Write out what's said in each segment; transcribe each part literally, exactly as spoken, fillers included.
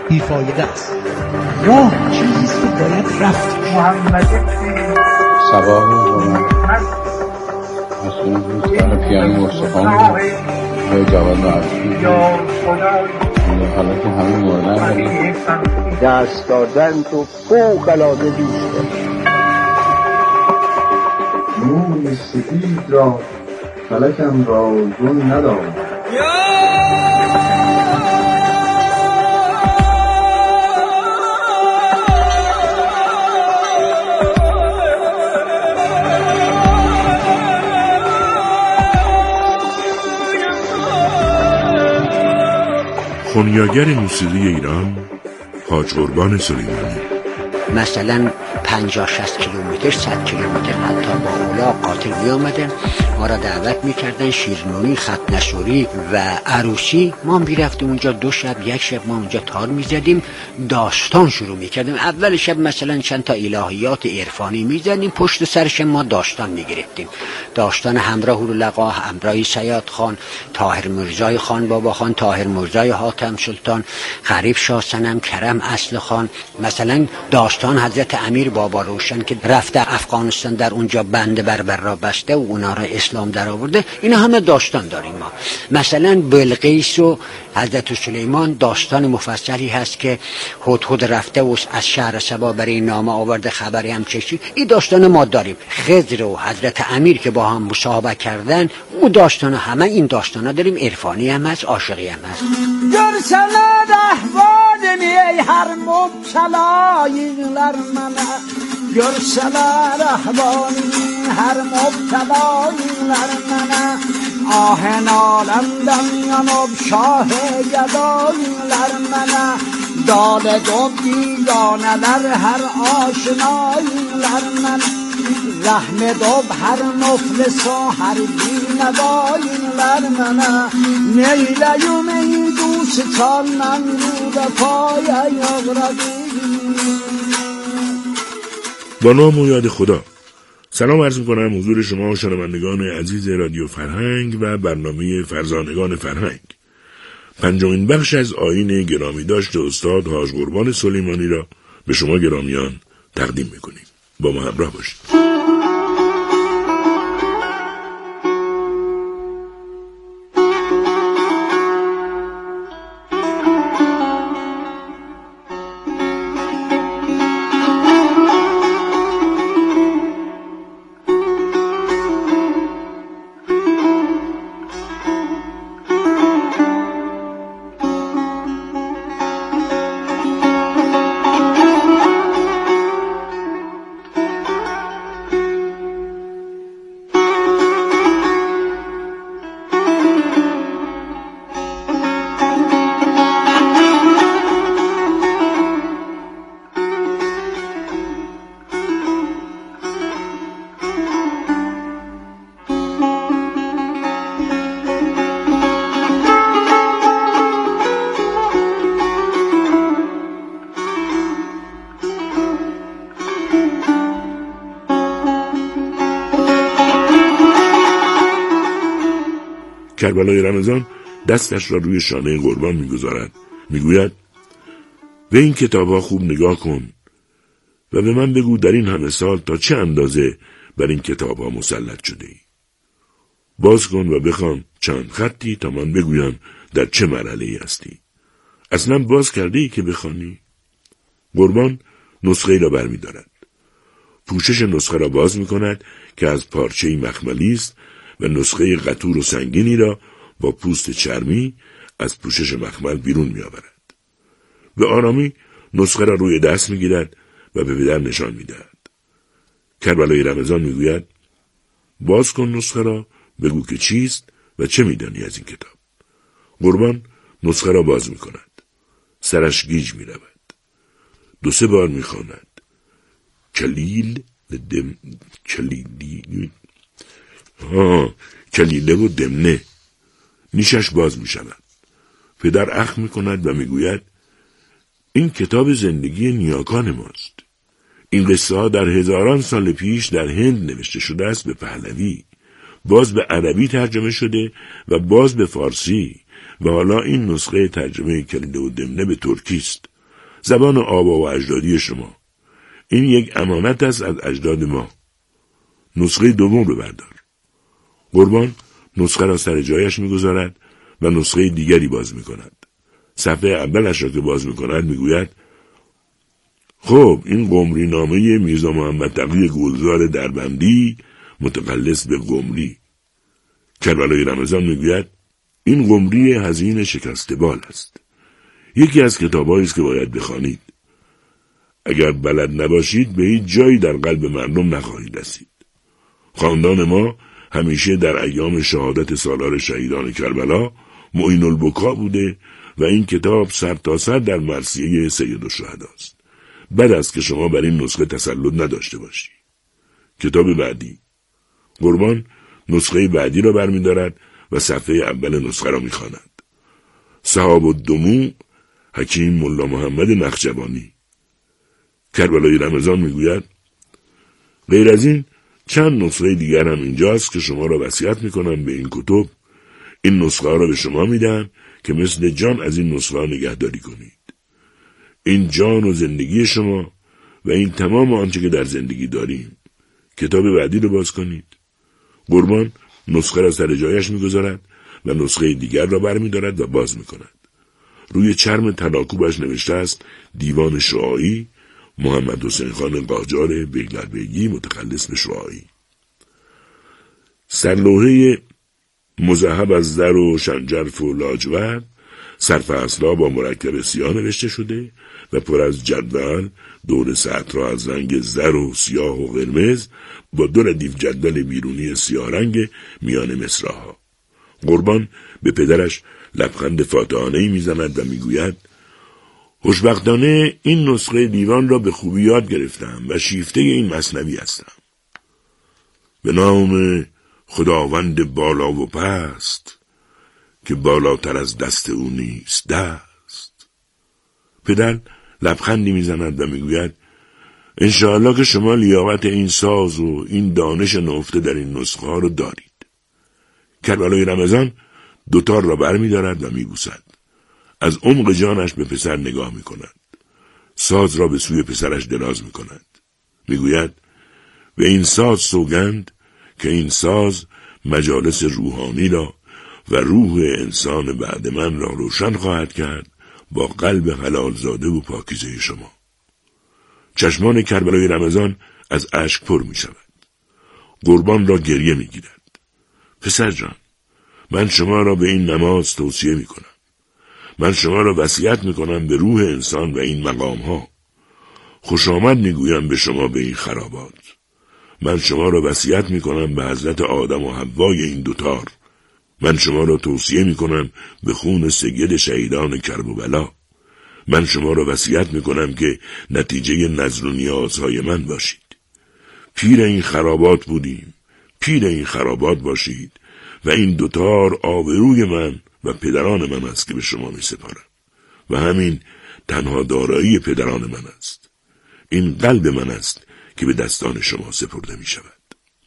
بیفایده است. راه چیزیست که باید رفت. محمد سبا رو مسئول دوستان پیانی مصطفان به جواد عرشی حالا که همه موردن دست دادن تو فوق العاده دوست دارم. موی سفید را فلکم را گون ندارم. خونیاگر موسیقی ایران حاج قربان سلیمانی. مثلا پنجاه شصت کیلومتر صد کیلومتر حتی با اولا قاتل بیامدن ما را دعوت میکردن شیرنوری خط نشوری و عروسی. ما میرفتیم اونجا دو شب یک شب ما اونجا تار میزدیم داستان شروع میکردیم. اول شب مثلا چند تا الهیات عرفانی میزدیم پشت سرش ما داستان میگرفتیم. داستان همراه لقا، همراه سیاد خان، طاهر مرزای خان بابا خان، طاهر مرزای حاتم سلطان، غریب شاه صنم، کرم اصل خان. مثلا داستان حضرت امیر بابا روشن که رفته افغانستان در اونجا بند بربر را بسته و اونا را اسلام در آورده. اینا همه داستان داریم ما. مثلا بلقیس و حضرت سلیمان داستان مفصلی هست که هدهد رفته و از شهر سبا برای نامه آورده خبری هم چشی. این داستان ما داریم. خضر و حضرت امیر که با هم مصاحبه کردن اون داستان همه این داستانا داریم. عرفانی هم هست عاشقی هم هست. گرسنه رهبانمی ای هر مبتلاییلر منه گرسنه رهبانمی هر مبتلاییلر منه آهن آلندم ینوب شاه گداییلر منه دال دو بیگانه در هر آشناییلر منه رحم دوب هر مفلس و هر بینداییلر منه نیلیوم ای دوست چال من رو به پای یغردی. با نام و یاد خدا. سلام عرض می‌کنم حضور شما شنوندگان عزیز رادیو فرهنگ و برنامه فرزانگان فرهنگ. پنجمین بخش از آیین گرامی داشت استاد حاج قربان سلیمانی را به شما گرامیان تقدیم می‌کنیم. با ما همراه باشید. کربلای رمضان دستش را روی شانه قربان میگذارد. میگوید به این کتاب ها خوب نگاه کن و به من بگو در این همه سال تا چه اندازه بر این کتاب ها مسلط شده ای. باز کن و بخوان چند خطی تا من بگویم در چه مرحله ای هستی. اصلا باز کرده ای که بخوانی؟ قربان نسخه را بر می دارد. پوشش نسخه را باز می کند که از پارچه‌ای مخملی است و نسخه قطور و سنگینی را با پوست چرمی از پوشش مخمل بیرون می آورد. به آرامی نسخه را روی دست می گیرد و به پدر نشان می دهد. کربلای رمضان می گوید باز کن نسخه را، بگو که چیست و چه می دانی از این کتاب. قربان نسخه را باز می کند. سرش گیج می رود. دو سه بار می خواند. کلیل و دم کلیلی ها کلیله و دمنه. نیشش باز می شود. پدر اخم می کند و می گوید این کتاب زندگی نیاکان ماست. این قصه ها در هزاران سال پیش در هند نوشته شده است به پهلوی، باز به عربی ترجمه شده و باز به فارسی و حالا این نسخه ترجمه کلیله و دمنه به ترکی است. زبان آبا و اجدادی شما. این یک امانت است از اجداد ما. نسخه دوم رو بردار. قربان نسخه را سر جایش میگذارد و نسخه دیگری باز میکند. صفحه اولش را که باز میکند میگوید خب این قمری نامه میرزا محمد تقی گلزار دربندی متخلص به قمری. کربلای رمضان میگوید این قمری حزین شکسته بال است. یکی از کتاب‌هایی است که باید بخوانید. اگر بلد نباشید به هیچ جایی در قلب مردم نخواهید رسید. خاندان ما همیشه در ایام شهادت سالار شهیدان کربلا معین البکا بوده و این کتاب سر تا سر در مرثیه سید الشهدا است. بد است که شما بر این نسخه تسلط نداشته باشی. کتاب بعدی. قربان نسخه بعدی را برمی‌دارد و صفحه اول نسخه را می‌خواند. صحاب الدموع حکیم ملا محمد نخجوانی. کربلای رمضان میگوید غیر از این چند نسخه دیگر هم اینجاست که شما را وصیت میکنم به این کتب. این نسخه را به شما میدم که مثل جان از این نسخه نگهداری کنید. این جان و زندگی شما و این تمام آنچه که در زندگی داریم. کتاب بعدی رو باز کنید. قربان نسخه را سر جایش میگذارد و نسخه دیگر را برمیدارد و باز میکند. روی چرم تلاکوبش نوشته است دیوان شعاعی محمد حسین خان قاجار بیگلربیگی متخلص به شعاعی. سرلوحه مذهب از زر و شنجرف و لاجورد صرف اصلا با مرکب سیاه نوشته شده و پر از جدول دور سطر را از رنگ زر و سیاه و قرمز با دو ردیف جدول بیرونی سیاه رنگ میان مصراها. قربان به پدرش لبخند فاتحانه‌ای میزند و میگوید خوشبختانه این نسخه دیوان را به خوبی یاد گرفتم و شیفته این مثنوی هستم. به نام خداوند بالا و پست که بالاتر از دست او نیست دست. پدر لبخندی میزند و میگوید انشاءالله که شما لیاقت این ساز و این دانش نهفته در این نسخه ها رو دارید. کربلای رمضان دوتار را بر می دارد و می بوسد. از عمق جانش به پسر نگاه می کند. ساز را به سوی پسرش دراز می کند. می گوید به این ساز سوگند که این ساز مجالس روحانی را و روح انسان بعد من را روشن خواهد کرد با قلب حلال زاده و پاکیزه شما. چشمان کربلای رمضان از اشک پر می شود. قربان را گریه می گیرد. پسر جان من شما را به این نماز توصیه می کنم. من شما را وصیت می کنم به روح انسان و این مقام ها. خوش آمد می گویم به شما به این خرابات. من شما را وصیت می کنم به حضرت آدم و حوای این دوتار. من شما را توصیه می کنم به خون سید شهیدان کرب و بلا. من شما را وصیت می کنم که نتیجه نظر و نیازهای من باشید. پیر این خرابات بودیم. پیر این خرابات باشید و این دوتار آبروی من و پدران من است که به شما می سپارم و همین تنها دارایی پدران من است. این قلب من است که به دستان شما سپرده می شود.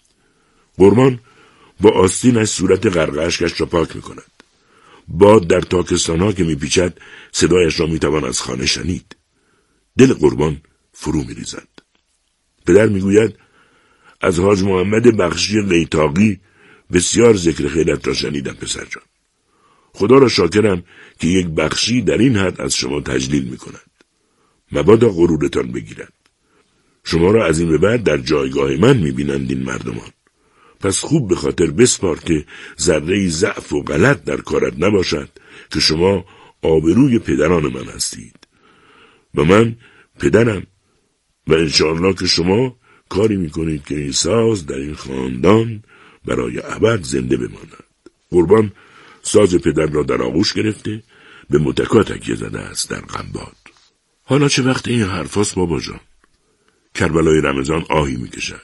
قربان با آستینش صورت غرقه‌اشکش را پاک می کند. باد در تاکستان ها که می پیچد صدایش را می توان از خانه شنید. دل قربان فرو می ریزد. پدر می گوید از حاج محمد بخشی قیتاقی بسیار ذکر خیرت را شنیدم پسر جان. خدا را شاکرم که یک بخشی در این حد از شما تجلیل می کند. مبادا غرورتان بگیرد. شما را از این به بعد در جایگاه من می بینند این مردمان. پس خوب به خاطر بسپار که ذره‌ای ضعف و غلط در کارت نباشد که شما آبروی پدران من هستید و من پدرم و انشاءالله که شما کاری میکنید که این ساز در این خاندان برای ابد زنده بماند. قربان ساز پدر را در آغوش گرفته به متکا تکیه زده است در غمباد. حالا چه وقت این حرفاست بابا جان؟ کربلای رمضان آهی میکشد.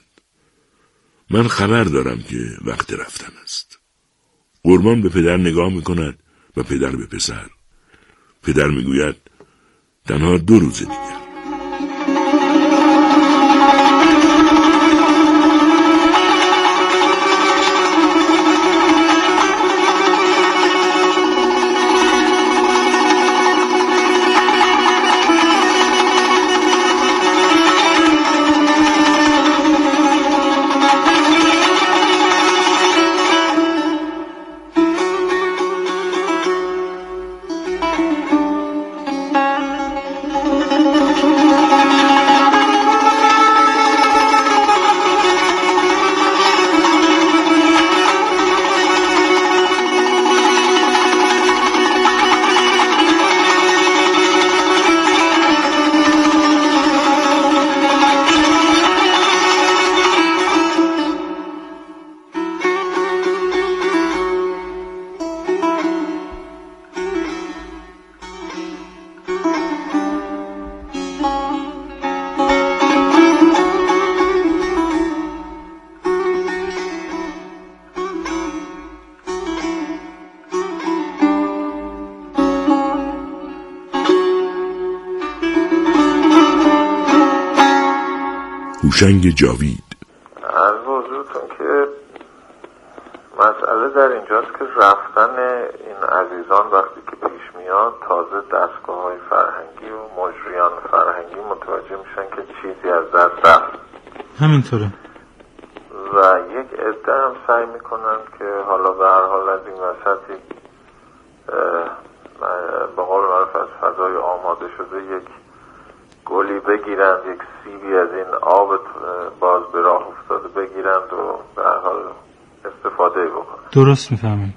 من خبر دارم که وقت رفتن است. قربان به پدر نگاه میکند و پدر به پسر. پدر میگوید تنها دو روز دیگر. هوشنگ جاوید. از حضورتون که مسئله در اینجاست که رفتن این عزیزان وقتی که پیش میاد تازه دستگاه های فرهنگی و مجریان فرهنگی متوجه میشن که چیزی از دست رفت. همینطوره. و یک عده هم سعی میکنن که حالا به هر حال از این وسطی به قول معروف از فضای آماده شده یک گلی بگیرند، یک سیبی از این آب باز به راه افتاده بگیرند و به هر حال استفاده بکنند. درست میفهمیم.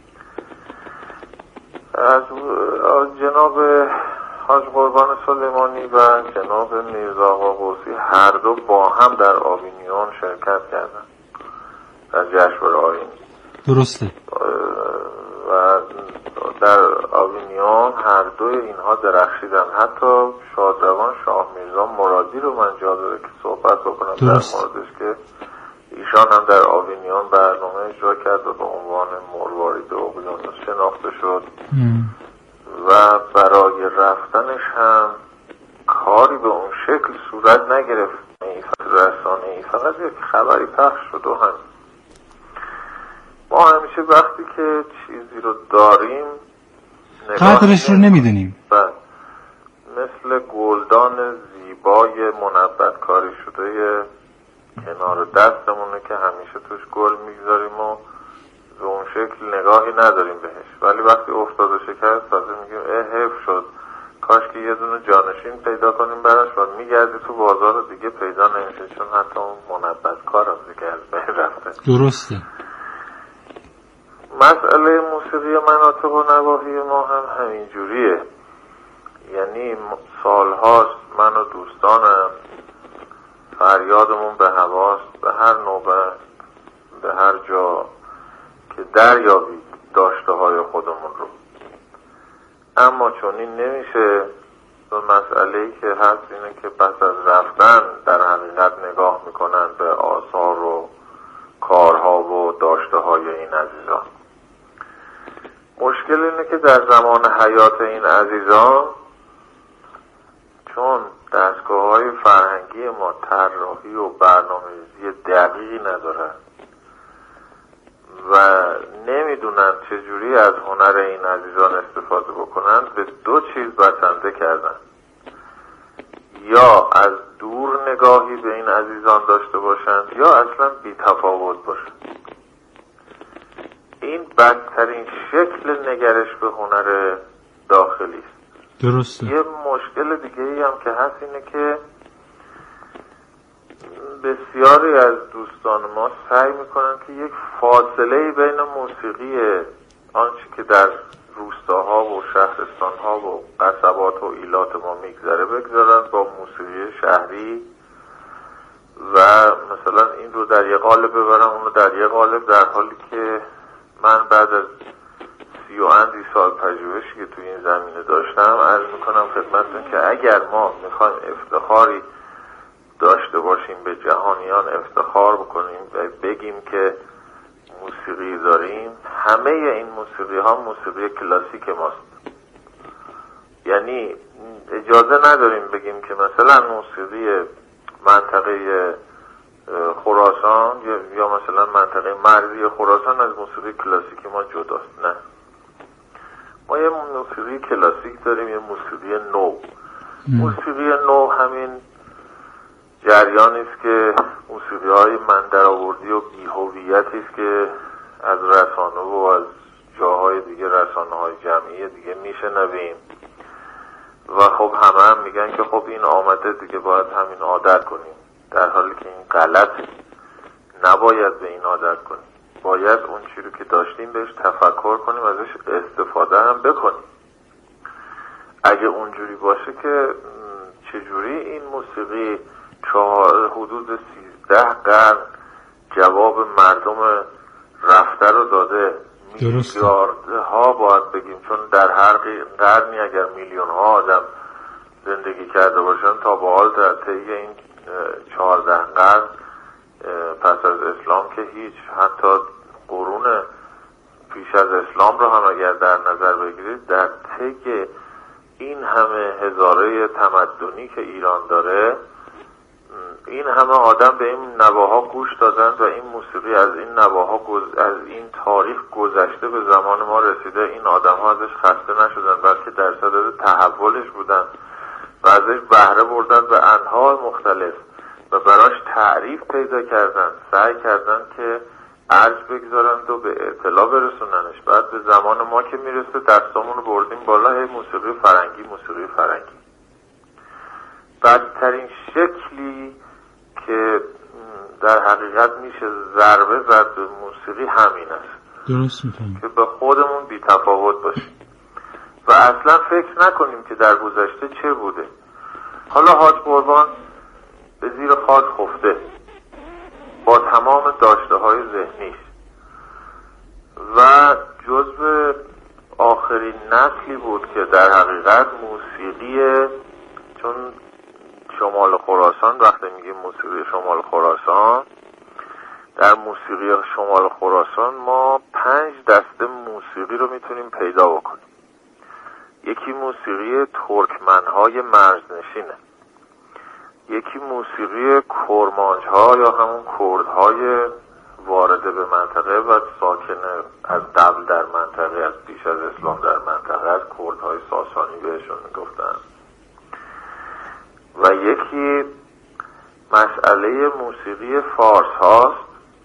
از جناب حاج قربان سلیمانی و جناب میرزا آقا قوسی هر دو با هم در آوینیون شرکت کردند در جشنواره آیین. درسته. و در آوینیون هر دوی اینها درخشیدن. حتی شادروان شاه میرزا مرادی رو من جا داره که صحبت بکنم در موردش که ایشان هم در آوینیون برنامه اجرا کرد و به عنوان مروارید اقیانوس شناخته شد ام. و برای رفتنش هم کاری به اون شکل صورت نگرفت رسانه ای، فقط یک خبری پخش شد و هم ما همیشه وقتی که چیزی رو داریم قدرش رو نمیدونیم. بله، مثل گلدان زیبای منبت کاری شده کنار دستمونه که همیشه توش گل میگذاریم و به اون شکل نگاهی نداریم بهش، ولی وقتی افتاد و شکست تازه میگیم اه حیف شد، کاش که یه دونه جانشین پیدا کنیم براش و میگردی تو بازار دیگه پیدا نمیشه، چون حتی اون منبت کار هم دیگه از بین رفته. درسته. مسئله موسیقی مناطق و نواحی ما هم همین جوریه. یعنی سالهاست من و دوستانم فریادمون به هواست به هر نوبه به هر جا که دریابید داشته های خودمون رو، اما چون این نمیشه. و مسئله‌ای که هست اینه که پس از رفتن در حقیقت نگاه میکنن به آثار و کارها و داشته های این عزیزان. مشکل اینه که در زمان حیات این عزیزان چون دستگاه های فرهنگی ما طراحی و برنامه‌ریزی دقیقی ندارن و نمیدونن چجوری از هنر این عزیزان استفاده بکنن، به دو چیز بسنده کردن: یا از دور نگاهی به این عزیزان داشته باشند یا اصلا بی تفاوت باشند. این بدترین شکل نگرش به هنر داخلی است. درسته. یه مشکل دیگه ای هم که هست اینه که بسیاری از دوستان ما سعی میکنن که یک فاصله بین موسیقی آنچه که در روستاها و شهرستانها و قصبات و ایلات ما میگذره بگذارن با موسیقی شهری و مثلا این رو در یه قالب ببرن اون رو در یه قالب، در حالی که من بعد از سی و اندی سال پژوهشی که توی این زمینه داشتم عرض میکنم خدمتتون که اگر ما میخوایم افتخاری داشته باشیم به جهانیان افتخار بکنیم و بگیم که موسیقی داریم، همه این موسیقی ها موسیقی کلاسیک ماست. یعنی اجازه نداریم بگیم که مثلا موسیقی منطقه خراسان یا مثلا منطقه مرزی خراسان از موسیقی کلاسیک ما جداست. نه، ما یه موسیقی کلاسیک داریم، یه موسیقی نو. موسیقی نو همین جریانی است که موسیقی های من درآوردی و بی‌هویتی است که از رسانه و از جاهای دیگه، رسانه های جمعی دیگه میشنویم و خب همه هم میگن که خب این آمده دیگه باید همین عادت کنیم، در حالی که این غلطه. نباید به این عادت کنیم، باید اون چیزی رو که داشتیم بهش تفکر کنیم، ازش استفاده هم بکنیم. اگه اونجوری باشه که چجوری این موسیقی چهار حدود سیزده قرن جواب مردم رفته رو داده، میلیاردها باید بگیم، چون در هر قرنی اگر میلیون ها آدم زندگی کرده باشن تا به حال در طی این چهارده قرن پس از اسلام که هیچ، حتی قرون پیش از اسلام رو هم اگر در نظر بگیرید، در طی این همه هزاره تمدنی که ایران داره این همه آدم به این نواها گوش دادن و این موسیقی از این نواها گز... از این تاریخ گذشته به زمان ما رسیده. این آدم ها ازش خسته نشدن بلکه در صدد تحولش بودن و ازش بهره بردن به انواع مختلف و براش تعریف پیدا کردن، سعی کردن که ارج بگذارند و به اطلاع برسوننش. بعد به زمان ما که میرسه دستامون رو بردیم بالا، هی موسیقی فرنگی موسیقی فرنگی. بدترین شکلی که در حقیقت میشه ضربه زد به موسیقی همین است. درست می‌فهمی که به خودمون بی تفاوت باشیم و اصلا فکر نکنیم که در گذشته چه بوده. حالا حاج قربان به زیر خاک خفته با تمام داشته های ذهنیش و جزو آخرین نسلی بود که در حقیقت موسیقی، چون شمال خراسان، وقتی میگیم موسیقی شمال خراسان، در موسیقی شمال خراسان ما پنج دسته موسیقی رو میتونیم پیدا بکنیم. یکی موسیقی ترکمنهای مرزنشینه، یکی موسیقی کرمانج‌ها یا همون کردهای وارده به منطقه و ساکن از قبل در منطقه، از پیش از اسلام در منطقه، از کردهای ساسانی بهشون میگفتن. و یکی مسئله موسیقی فارس هاست.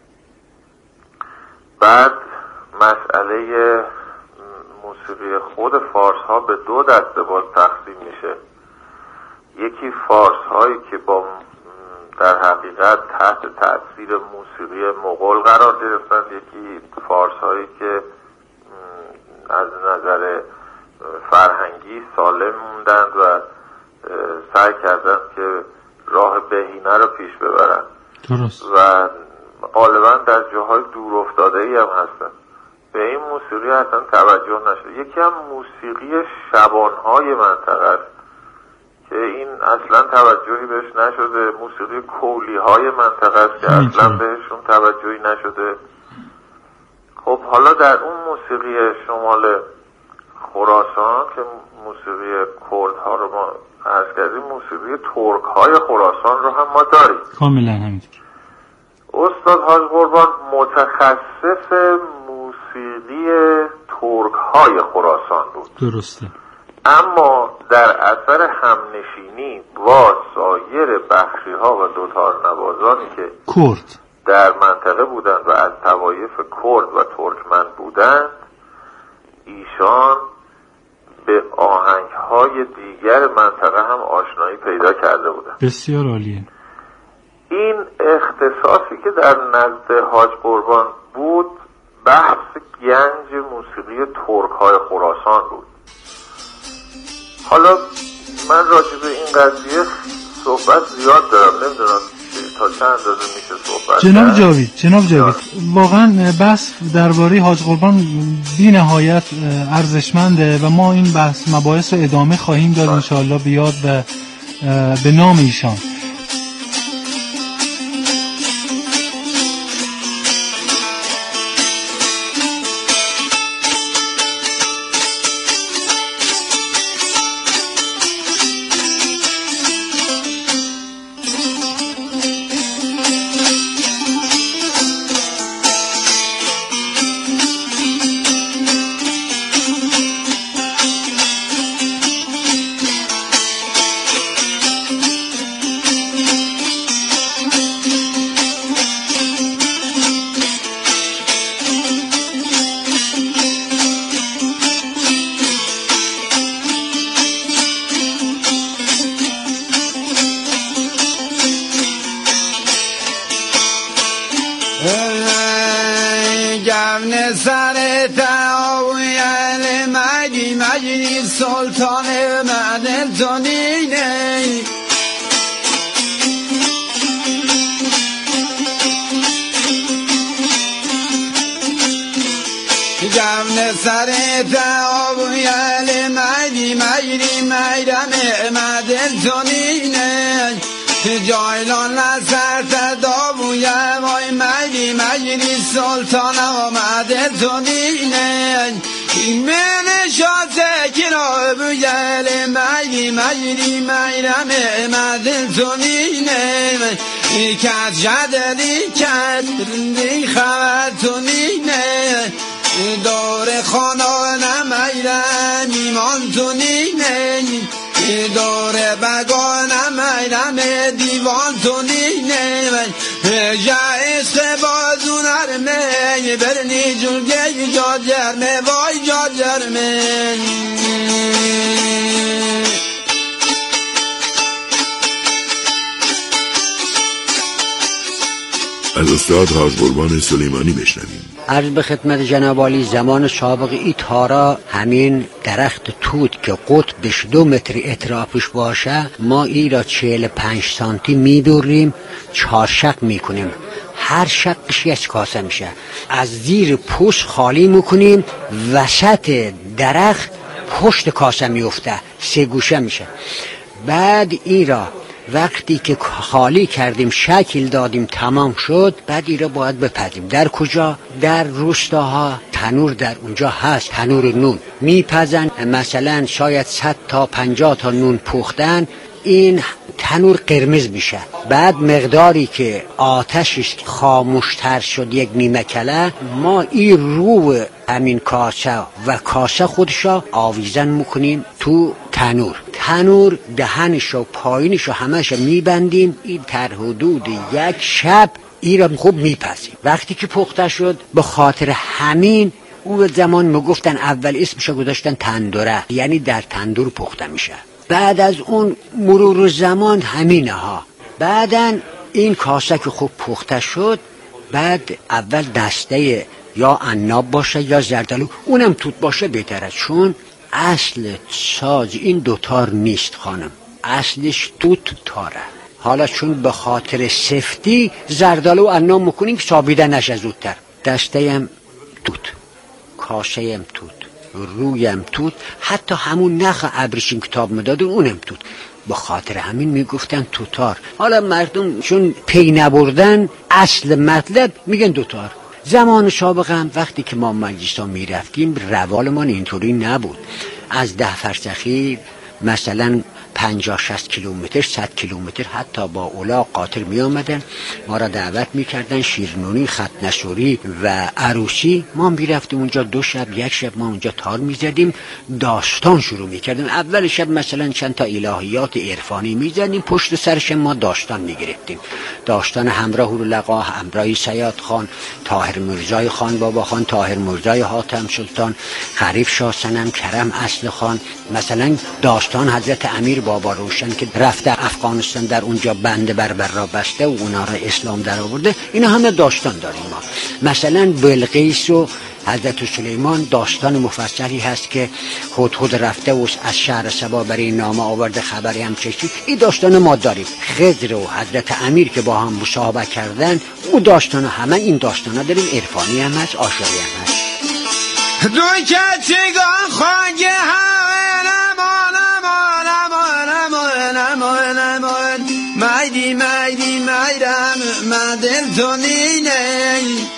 بعد مسئله موسیقی خود فارس ها به دو دسته باز تقسیم میشه. یکی فارس هایی که با در حقیقت تحت تأثیر موسیقی مغول قرار گرفتن، یکی فارس هایی که از نظر فرهنگی سالم موندند و سعی کردن که راه بهینه رو پیش ببرن. درست. و غالبا در جاهای دور افتاده ای هم هستن. به این موسیقی اصلا توجه نشده. یکی هم موسیقی شبانهای منطقه است که این اصلا توجهی بهش نشده. موسیقی کولی های منطقه است که اصلا بهشون توجهی نشده. خب حالا در اون موسیقی شمال خراسان که موسیقی کردها رو ما عرض کردیم، موسیقی ترک های خراسان رو هم ما داریم. کاملا همینطور. استاد حاج قربان متخصص موسیقی ترک های خراسان بود. درسته. اما در اثر همنشینی با سایر بخشی ها و دوتار نوازانی که کرد در منطقه بودند و از طوایف کرد و ترکمن بودند، ایشان به آهنگ های دیگر منطقه هم آشنایی پیدا کرده بودند. بسیار عالیه. این اختصاصی که در نزد حاج قربان بود بحث گنج موسیقی ترک های خراسان بود. حالا من راجع به این قضیه صحبت زیاد دارم، نمیدونم تا چند اندازه میشه صحبت. جناب جاوید جناب جاوید واقعا بحث درباره حاج قربان بی نهایت ارزشمنده و ما این بحث مباحث رو ادامه خواهیم داد انشاءالله بیاد و به نام ایشان. گرن سر تعاویل مگی مگی سلطان مدن زنینه گرن سر تعاویل مگی مگی میرم مدن زنینه جایلان لسر تداویه وای مگی مگی سلطان آمده دنینه من شازه کنار بگل مگی مگی میرم آمده دنینه کت جدلی کت رندی خبرتونینه دور خانانم ایرم ایمان تونینه دور بگانم ایرم دیوان تونینه جا عشق بازون ارمه برنی جلگه جا جرمه وای جا جرمه از استاد حاج قربان سلیمانی بشنویم. عرض به خدمت جناب عالی، زمان سابق ای تارا همین درخت توت که قطبش دو متر اطرافش باشه ما ای را چهل پنج سانتی میدوریم، چهار شق میکنیم، هر شقش یک کاسه میشه، از زیر پوست خالی میکنیم، وسط درخت پشت کاسه میفته، سه گوشه میشه. بعد ای را وقتی که خالی کردیم شکل دادیم تمام شد، بعد ای را باید بپزیم. در کجا؟ در روستاها تنور در اونجا هست، تنور نون میپزن، مثلا شاید صد تا پنجاه تا نون پختن، این تنور قرمز میشه. بعد مقداری که آتشش خاموشتر شد یک نیمه کله، ما این رو همین کاسه و کاسه خودشا آویزن میکنیم تو تنور. تنور دهنش و پایینش و همش میبندیم. این در حدود یک شب این را خوب میپزیم. وقتی که پخته شد به خاطر همین اون زمان میگفتن اول اسمشو گذاشتن تندوره، یعنی در تندور پخته میشه. بعد از اون مرور زمان همینه ها. بعدن این کاسه که خوب پخته شد، بعد اول دسته یا عناب باشه یا زردالو، اونم توت باشه بهتره، چون اصل ساز این دوتار نیست خانم، اصلش توت تاره. حالا چون به خاطر سفتی زردالو و عناب میکنیم که سابیده نشه زودتر. دسته هم توت، کاسه هم توت، رویم توت، حتی همون نخ ابریشم کتاب میدادن اونم توت. به خاطر همین میگفتن توتار. حالا مردم چون پی نبردن اصل مطلب میگن دوتار. زمان سابق هم وقتی که ما مجلس ها میرفتیم روالمان اینطوری نبود. از ده فرسخی مثلا پنجاه شصت کیلومتر، صد کیلومتر حتی با اولاغ قاطر می آمدن، ما را دعوت می کردن، شیرنونی، ختنشوری و عروسی. ما می رفتیم اونجا، دو شب یک شب ما اونجا تار می زدیم، داستان شروع می کردیم. اول شب مثلا چند تا الهیات عرفانی می زدیم، پشت سرش ما داستان می گرفتیم. داستان همراه لقا، همراه سیاد خان، طاهر مرزای خان بابا خان، طاهر مرزای حاتم سلطان، غریب شاه صنم، کرم اصل خان، مثلا داستان حضرت امیر بابا روشن که رفته افغانستان، در اونجا بند بربر را بسته و اونا را اسلام در آورده. اینا همه داستان داریم ما. مثلا بلقیس و حضرت سلیمان داستان مفصلی هست که هدهد رفته و از شهر سبا برای نامه آورده، خبری هم چشی. این داستان ما داریم. خضر و حضرت امیر که با هم مصاحبه کردن، اون داستان همه این داستان ها داریم. عرفانی هم هست، آشاری هم هست. دو کچگان خواهی میدی میدی میرم من دل تو نینه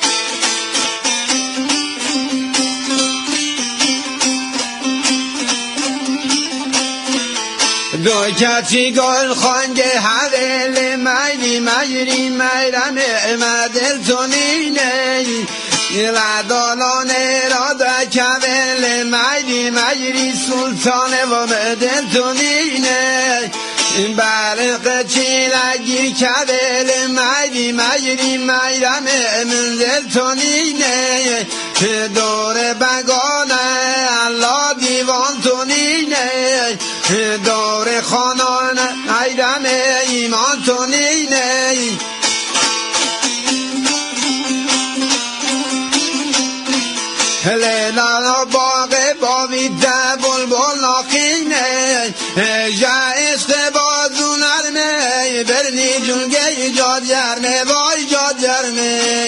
دو کچی گل خانگه حویل میدی میری میرم من دل تو نینه لدالان را در کبل میدی میری سلطان و دل تو نینه برق چیلگیر کبل میدی میری میرم منزل تونینه دور بگانه الله دیوان تونینه دور خانان ایرم ایمان تونینه لیلا باغ باویده بلبل ناخینه جایست بازو نرمه برنی جنگه جاد جرمه وای جاد جرمه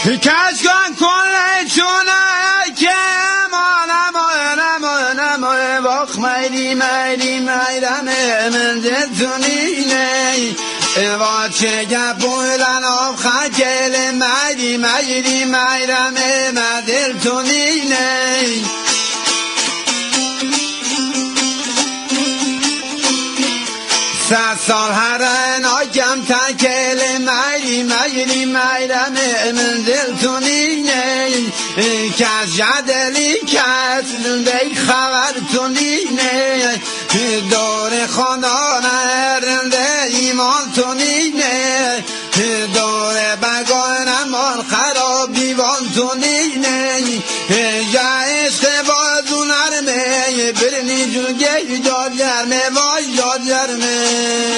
کشکان کنه چونه که مانم آنم آنم آنم وقت میلی میلی میرم من دلتونینه و چه گپولن آب خکل میلی میلی میرم من دلتونینه صد سال هر ناگم تکل میلی میلی میرم من دلتونینه کس جدلی کس بی خبرتونینه دور خاندان رنده ایمان تونینه دور بگان من خراب دیوان تونینه جایست بازون هرمه برنی جلگه جاد گرمه وای جاد گرمه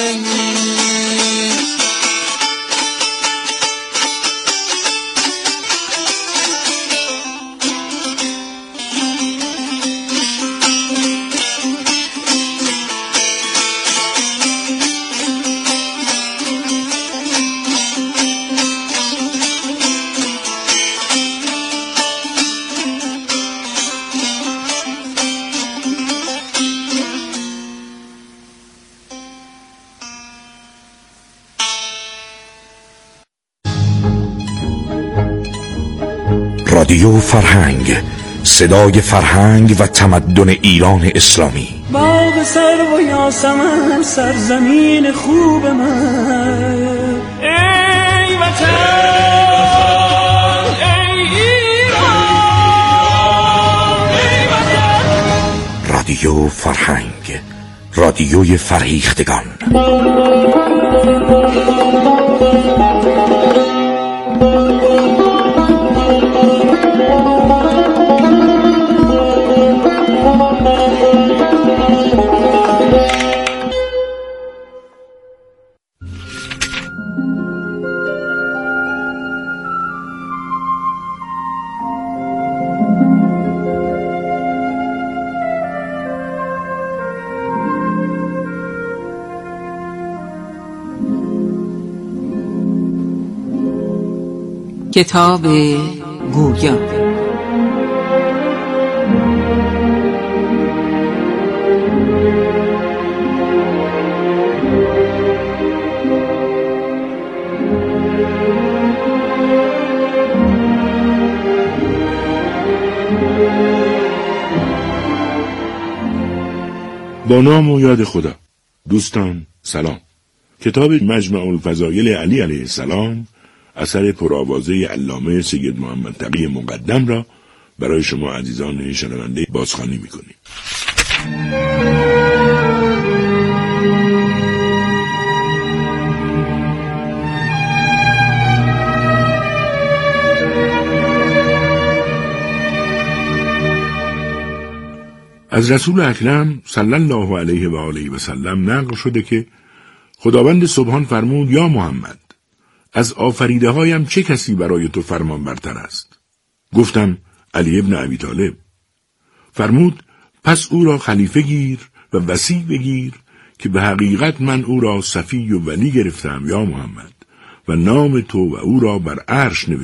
رادیو فرهنگ، صدای فرهنگ و تمدن ایران اسلامی. باغ سرو و یاسمن سرزمین خوب من، ای وطن ای ایران ای وطن. رادیو فرهنگ، رادیوی فرهیختگان. کتاب گویا. با نام و یاد خدا. دوستان سلام. کتاب مجمع الفضایل علی علیه السلام اثر پرآوازه علامه سید محمد تقی مقدم را برای شما عزیزان شنونده بازخوانی می‌کنیم. از رسول اکرم صلی الله علیه و آله و سلم نقل شده که خداوند سبحان فرمود: یا محمد، از آفریده هایم چه کسی برای تو فرمان برتر است؟ گفتم علی ابن ابی طالب. فرمود: پس او را خلیفه گیر و وصی بگیر که به حقیقت من او را صفی و ولی گرفتم یا محمد و نام تو و او را بر عرش نوشتم.